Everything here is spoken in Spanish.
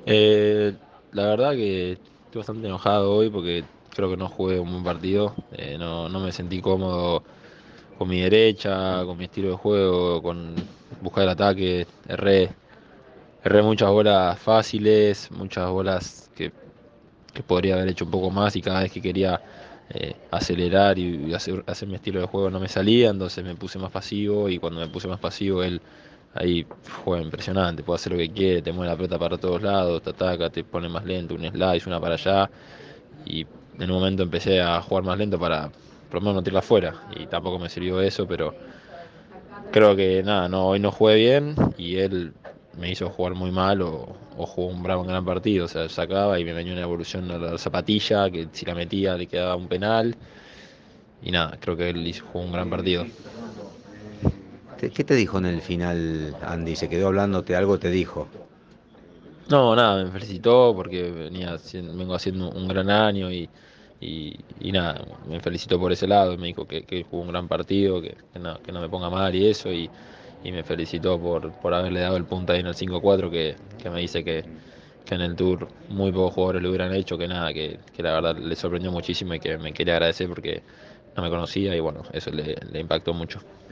Eh, la verdad que estoy bastante enojado hoy porque creo que no jugué un buen partido. No me sentí cómodo con mi derecha, con mi estilo de juego, con buscar el ataque. Erré muchas bolas fáciles, muchas bolas que podría haber hecho un poco más y cada vez que quería acelerar y hacer mi estilo de juego no me salía, entonces me puse más pasivo y cuando me puse más pasivo él ahí fue impresionante, puede hacer lo que quiere, te mueve la pelota para todos lados, te ataca, te pone más lento, un slice, una para allá y en un momento empecé a jugar más lento para por lo menos no tirarla afuera y tampoco me sirvió eso, pero creo que nada, no, hoy no jugué bien y él me hizo jugar muy mal o jugó un gran partido. O sea, sacaba y me venía una evolución a la zapatilla, que si la metía le quedaba un penal. Y nada, creo que jugó un gran partido. ¿Qué te dijo en el final, Andy? ¿Se quedó hablándote algo? ¿Te dijo? No, nada, me felicitó porque vengo haciendo un gran año y nada, me felicitó por ese lado. Me dijo que jugó un gran partido, que no me ponga mal y eso. Y me felicitó por haberle dado el punto ahí en el 5-4 que me dice que en el Tour muy pocos jugadores lo hubieran hecho, que nada, que la verdad le sorprendió muchísimo y que me quería agradecer porque no me conocía y bueno, eso le impactó mucho.